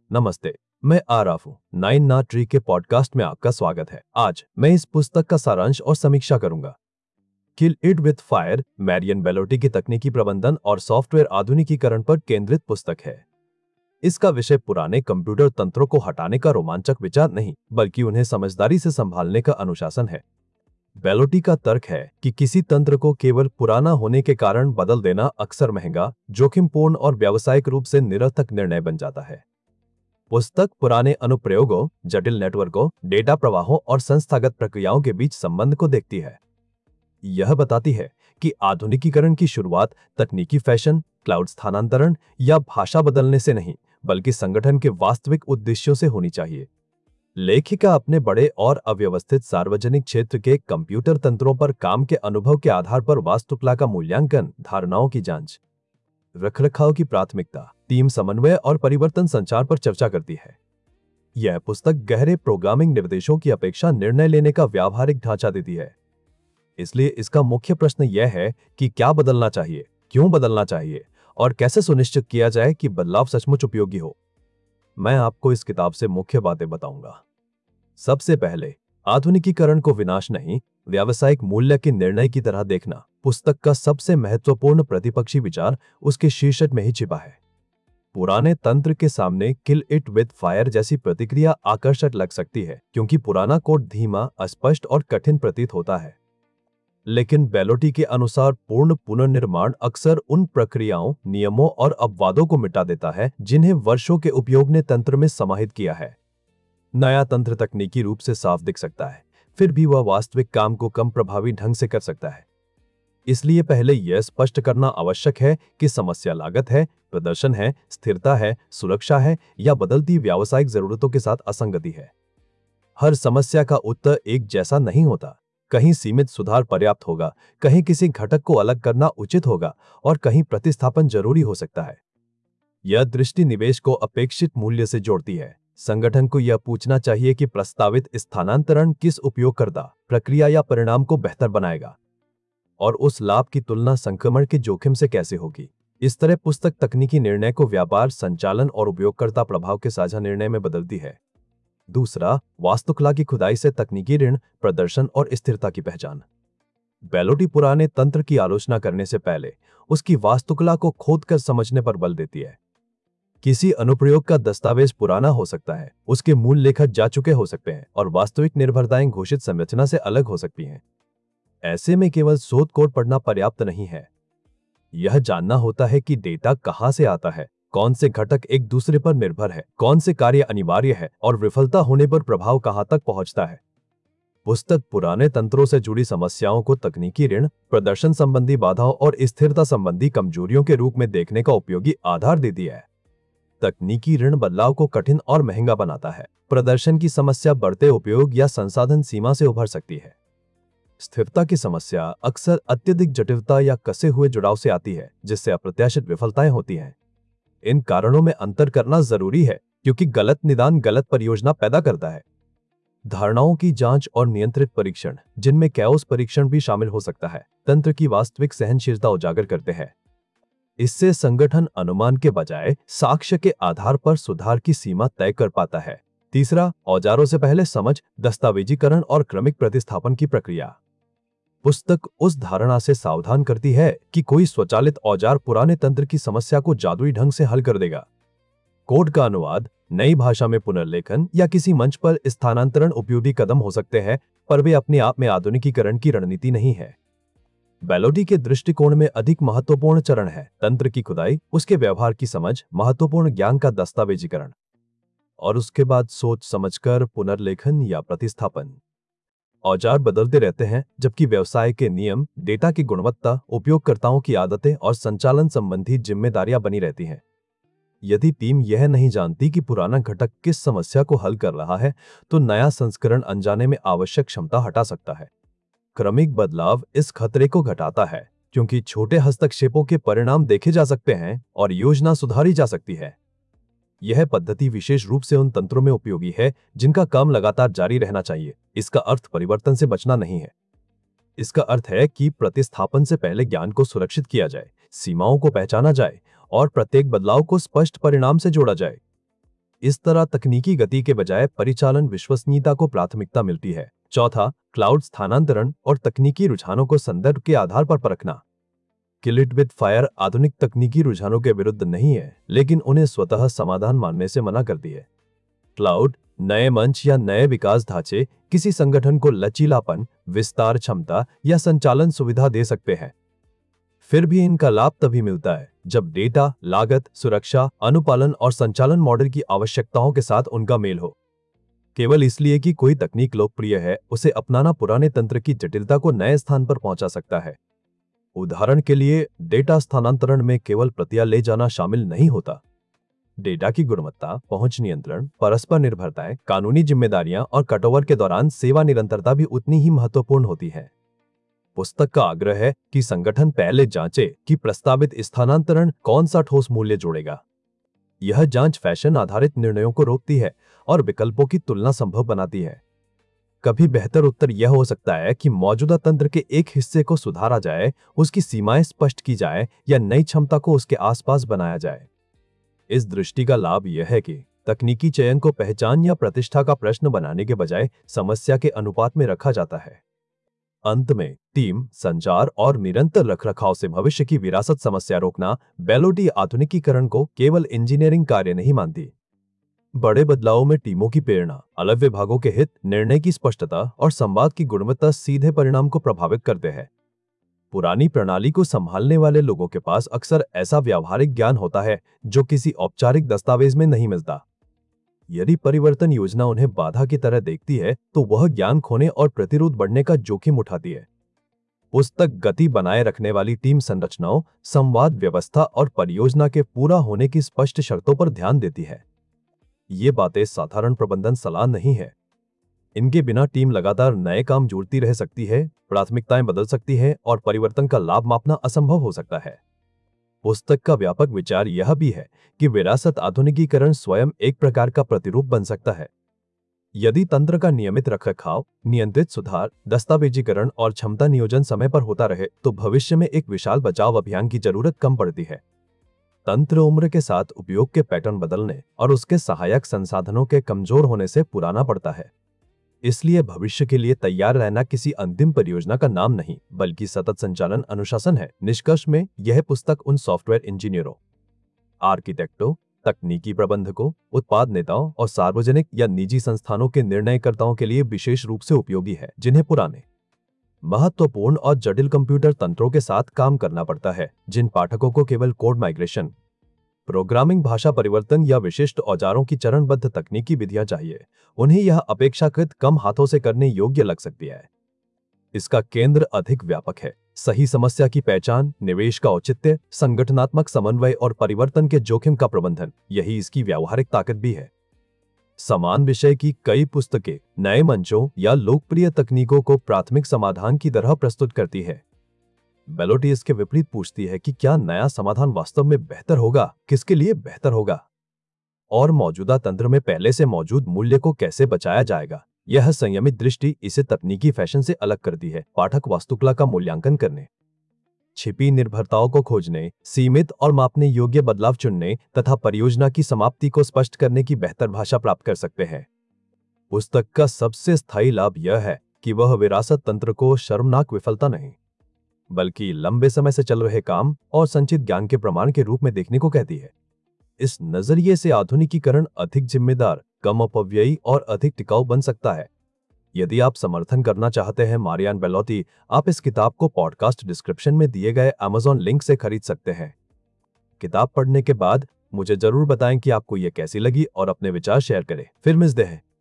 नमस्ते। मैं आराफ हूँ। नाइन ना ट्री के पॉडकास्ट में आपका स्वागत है। आज मैं इस पुस्तक का सारांश और समीक्षा करूंगा। Kill it with fire, Marianne Bellotti की तकनीकी प्रबंधन और सॉफ्टवेयर आधुनिकीकरण पर केंद्रित पुस्तक है। इसका विषय पुराने कंप्यूटर तंत्रों को हटाने का रोमांचक विचार नहीं, बल्कि उन्हें समझदारी से संभालने का अनुशासन है। बेलोटी का तर्क है कि किसी तंत्र को केवल पुराना होने के कारण बदल देना अक्सर महंगा, जोखिमपूर्ण और व्यावसायिक रूप से निरर्थक निर्णय बन जाता है। पुस्तक पुराने अनुप्रयोगों, जटिल नेटवर्कों, डेटा प्रवाहों और संस्थागत प्रक्रियाओं के बीच संबंध को देखती है। यह बताती है कि आधुनिकीकरण की शुरुआत तकनीकी फैशन, क्लाउड स्थानांतरण या भाषा बदलने से नहीं, बल्कि संगठन के वास्तविक उद्देश्यों से होनी चाहिए। लेखिका अपने बड़े और अव्यवस्थित सार्वजनिक क्षेत्र के कंप्यूटर तंत्रों पर काम के अनुभव के आधार पर वास्तुकला का मूल्यांकन, धारणाओं की जांच, रखरखाव की प्राथमिकता, टीम समन्वय और परिवर्तन संचार पर चर्चा करती है। यह पुस्तक गहरे प्रोग्रामिंग निर्देशों की अपेक्षा निर्णय लेने का व्यावहारिक ढांचा देती है। इसलिए इसका मुख्य प्रश्न यह है कि क्या बदलना चाहिए, क्यों बदलना चाहिए और कैसे सुनिश्चित किया जाए कि बदलाव सचमुच उपयोगी हो। मैं आपको इस किताब से मुख्य बातें बताऊंगा। सबसे पहले, आधुनिकीकरण को विनाश नहीं, व्यावसायिक मूल्य के निर्णय की तरह देखना। पुस्तक का सबसे महत्वपूर्ण प्रतिपक्षी विचार उसके शीर्षक में ही छिपा है। पुराने तंत्र के सामने किल इट विद फायर जैसी प्रतिक्रिया आकर्षक लग सकती है, क्योंकि पुराना कोड धीमा, अस्पष्ट और कठिन प्रतीत होता है। लेकिन बेलोटी के अनुसार पूर्ण पुनर्निर्माण अक्सर उन प्रक्रियाओं, नियमों और अपवादों को मिटा देता है जिन्हें वर्षों के उपयोग ने तंत्र में समाहित किया है। नया तंत्र तकनीकी रूप से साफ दिख सकता है, फिर भी वह वास्तविक काम को कम प्रभावी ढंग से कर सकता है। इसलिए पहले यह स्पष्ट करना आवश्यक है कि समस्या लागत है, प्रदर्शन है, स्थिरता है, सुरक्षा है या बदलती व्यावसायिक जरूरतों के साथ असंगति है। हर समस्या का उत्तर एक जैसा नहीं होता। कहीं सीमित सुधार पर्याप्त होगा, कहीं किसी घटक को अलग करना उचित होगा और कहीं प्रतिस्थापन जरूरी हो सकता है। यह दृष्टि निवेश को अपेक्षित मूल्य से जोड़ती है। संगठन को यह पूछना चाहिए कि प्रस्तावित स्थानांतरण किस उपयोगकर्ता, प्रक्रिया या परिणाम को बेहतर बनाएगा और उस लाभ की तुलना संक्रमण के जोखिम से कैसे होगी। इस तरह पुस्तक तकनीकी निर्णय को व्यापार, संचालन और उपयोगकर्ता प्रभाव के साझा निर्णय में बदलती है। दूसरा, वास्तुकला की खुदाई से तकनीकी ऋण, प्रदर्शन और स्थिरता की पहचान। बेलोटी पुराने तंत्र की आलोचना करने से पहले उसकी वास्तुकला को खोदकर समझने पर बल देती है। किसी अनुप्रयोग का दस्तावेज पुराना हो सकता है, उसके मूल लेखक जा चुके हो सकते हैं और वास्तविक निर्भरताएं घोषित संरचना से अलग हो सकती हैं। ऐसे में केवल स्रोत कोड पढ़ना पर्याप्त नहीं है। यह जानना होता है कि डेटा कहां से आता है, कौन से घटक एक दूसरे पर निर्भर है, कौन से कार्य अनिवार्य है और विफलता होने पर प्रभाव कहां तक पहुंचता है। पुस्तक पुराने तंत्रों से जुड़ी समस्याओं को तकनीकी ऋण, प्रदर्शन संबंधी बाधाओं और स्थिरता संबंधी कमजोरियों के रूप में देखने का उपयोगी आधार देती है। तकनीकी ऋण बदलाव को कठिन और महंगा बनाता है। प्रदर्शन की समस्या बढ़ते उपयोग या संसाधन सीमा से उभर सकती है। स्थिरता की समस्या अक्सर अत्यधिक जटिलता या कसे हुए जुड़ाव से आती है, जिससे अप्रत्याशित विफलताएं होती हैं। इन कारणों में अंतर करना जरूरी है, क्योंकि गलत निदान गलत परियोजना पैदा करता है। धारणाओं की जांच और नियंत्रित परीक्षण, जिनमें कैओस परीक्षण भी शामिल हो सकता है, तंत्र की वास्तविक सहनशीलता उजागर करते हैं। इससे संगठन अनुमान के बजाय साक्ष्य के आधार पर सुधार की सीमा तय कर पाता है। तीसरा, औजारों से पहले समझ, दस्तावेजीकरण और क्रमिक प्रतिस्थापन की प्रक्रिया। पुस्तक उस धारणा से सावधान करती है कि कोई स्वचालित औजार पुराने तंत्र की समस्या को जादुई ढंग से हल कर देगा। कोड का अनुवाद, नई भाषा में पुनर्लेखन या किसी मंच पर स्थानांतरण उपयोगी कदम हो सकते हैं, पर वे अपने आप में आधुनिकीकरण की रणनीति नहीं है। बेलोटी के दृष्टिकोण में अधिक महत्वपूर्ण चरण है तंत्र की खुदाई, उसके व्यवहार की समझ, महत्वपूर्ण ज्ञान का दस्तावेजीकरण और उसके बाद सोच समझकर पुनर्लेखन या प्रतिस्थापन। औजार बदलते रहते हैं, जबकि व्यवसाय के नियम, डेटा की गुणवत्ता, उपयोगकर्ताओं की आदतें और संचालन संबंधी जिम्मेदारियां बनी रहती हैं। यदि टीम यह नहीं जानती कि पुराना घटक किस समस्या को हल कर रहा है, तो नया संस्करण अनजाने में आवश्यक क्षमता हटा सकता है। क्रमिक बदलाव इस खतरे को घटाता है, क्योंकि छोटे हस्तक्षेपों के परिणाम देखे जा सकते हैं और योजना सुधारी जा सकती है। यह पद्धति विशेष रूप से उन तंत्रों में उपयोगी है जिनका काम लगातार जारी रहना चाहिए। इसका अर्थ परिवर्तन से बचना नहीं है। इसका अर्थ है कि प्रतिस्थापन से पहले ज्ञान को सुरक्षित किया जाए, सीमाओं को पहचाना जाए और प्रत्येक बदलाव को स्पष्ट परिणाम से जोड़ा जाए। इस तरह तकनीकी गति के बजाय परिचालन विश्वसनीयता को प्राथमिकता मिलती है। चौथा, क्लाउड स्थानांतरण और तकनीकी रुझानों को संदर्भ के आधार पर परखना। किल इट विद फायर आधुनिक तकनीकी रुझानों के विरुद्ध नहीं है, लेकिन उन्हें स्वतः समाधान मानने से मना करती है। क्लाउड, नए मंच या नए विकास ढांचे किसी संगठन को लचीलापन, विस्तार क्षमता या संचालन सुविधा दे सकते हैं। फिर भी इनका लाभ तभी मिलता है जब डेटा, लागत, सुरक्षा, अनुपालन और संचालन मॉडल की आवश्यकताओं के साथ उनका मेल हो। केवल इसलिए कि कोई तकनीक लोकप्रिय है, उसे अपनाना पुराने तंत्र की जटिलता को नए स्थान पर पहुंचा सकता है। उदाहरण के लिए, डेटा स्थानांतरण में केवल प्रतियां ले जाना शामिल नहीं होता। डेटा की गुणवत्ता, पहुंच नियंत्रण, परस्पर निर्भरताएं, कानूनी जिम्मेदारियां और कटओवर के दौरान सेवा निरंतरता भी उतनी ही महत्वपूर्ण होती है। पुस्तक का आग्रह है कि संगठन पहले जांचे कि प्रस्तावित स्थानांतरण कौन सा ठोस मूल्य जोड़ेगा। यह जांच फैशन आधारित निर्णयों को रोकती है और विकल्पों की तुलना संभव बनाती है। कभी बेहतर उत्तर यह हो सकता है कि मौजूदा तंत्र के एक हिस्से को सुधारा जाए, उसकी सीमाएं स्पष्ट की जाए या नई क्षमता को उसके आसपास बनाया जाए। इस दृष्टि का लाभ यह है कि तकनीकी चयन को पहचान या प्रतिष्ठा का प्रश्न बनाने के बजाय समस्या के अनुपात में रखा जाता है। अंत में, टीम, संचार और निरंतर रखरखाव से भविष्य की विरासत समस्या रोकना बेलोटी आधुनिकीकरण को केवल इंजीनियरिंग कार्य नहीं मानती। बड़े बदलावों में टीमों की प्रेरणा, अलग विभागों के हित, निर्णय की स्पष्टता और संवाद की गुणवत्ता सीधे परिणाम को प्रभावित करते हैं। पुरानी प्रणाली को संभालने वाले लोगों के पास अक्सर ऐसा व्यावहारिक ज्ञान होता है जो किसी औपचारिक दस्तावेज में नहीं मिलता। यदि परिवर्तन योजना उन्हें बाधा की तरह देखती है, तो वह ज्ञान खोने और प्रतिरोध बढ़ने का जोखिम उठाती है। पुस्तक गति बनाए रखने वाली टीम संरचनाओं, संवाद व्यवस्था और परियोजना के पूरा होने की स्पष्ट शर्तों पर ध्यान देती है। ये बातें साधारण प्रबंधन सलाह नहीं है। इनके बिना टीम लगातार नए काम जोड़ती रह सकती है, प्राथमिकताएं बदल सकती है और परिवर्तन का लाभ मापना असंभव हो सकता है। पुस्तक का व्यापक विचार यह भी है कि विरासत आधुनिकीकरण स्वयं एक प्रकार का प्रतिरूप बन सकता है। यदि तंत्र का नियमित रखरखाव, नियंत्रित सुधार, दस्तावेजीकरण और क्षमता नियोजन समय पर होता रहे, तो भविष्य में एक विशाल बचाव अभियान की जरूरत कम पड़ती है। तंत्र उम्र के साथ उपयोग के पैटर्न बदलने और उसके सहायक संसाधनों के कमजोर होने से पुराना पड़ता है। इसलिए भविष्य के लिए तैयार रहना किसी अंतिम परियोजना का नाम नहीं, बल्कि सतत संचालन अनुशासन है। निष्कर्ष में, यह पुस्तक उन सॉफ्टवेयर इंजीनियरों, आर्किटेक्टों, तकनीकी प्रबंधकों, उत्पाद नेताओं और सार्वजनिक या निजी संस्थानों के निर्णयकर्ताओं के लिए विशेष रूप से उपयोगी है, जिन्हें पुराने, महत्वपूर्ण और जटिल कंप्यूटर तंत्रों के साथ काम करना पड़ता है। जिन पाठकों को केवल कोड माइग्रेशन, प्रोग्रामिंग भाषा परिवर्तन या विशिष्ट औजारों की चरणबद्ध तकनीकी विधियां चाहिए, उन्हें यह अपेक्षाकृत कम हाथों से करने योग्य लग सकती है। इसका केंद्र अधिक व्यापक है। सही समस्या की पहचान, निवेश का औचित्य, संगठनात्मक समन्वय और परिवर्तन के जोखिम का प्रबंधन, यही इसकी व्यावहारिक ताकत भी है। समान विषय की कई पुस्तकें नए मंचों या लोकप्रिय तकनीकों को प्राथमिक समाधान की तरह प्रस्तुत करती है। बेलोटी इसके विपरीत पूछती है कि क्या नया समाधान वास्तव में बेहतर होगा, किसके लिए बेहतर होगा, और मौजूदा तंत्र में पहले से मौजूद मूल्य को कैसे बचाया जाएगा। यह संयमित दृष्टि इसे तकनीकी फैशन से अलग करती है। पाठक वास्तुकला का मूल्यांकन करने, छिपी निर्भरताओं को खोजने, सीमित और मापने योग्य बदलाव चुनने तथा परियोजना की समाप्ति को स्पष्ट करने की बेहतर भाषा प्राप्त कर सकते हैं। पुस्तक का सबसे स्थायी लाभ यह है कि वह विरासत तंत्र को शर्मनाक विफलता नहीं, बल्कि लंबे समय से चल रहे काम और संचित ज्ञान के प्रमाण के रूप में देखने को कहती है। इस नजरिए से आधुनिकीकरण अधिक जिम्मेदार, कम अपव्ययी और अधिक टिकाऊ बन सकता है। यदि आप समर्थन करना चाहते हैं मारियान बेलोटी, आप इस किताब को पॉडकास्ट डिस्क्रिप्शन में दिए गए Amazon लिंक से खरीद सकते हैं। किताब पढ़ने के बाद मुझे जरूर बताएं कि आपको यह कैसी लगी और अपने विचार शेयर करें। फिर मिलते हैं।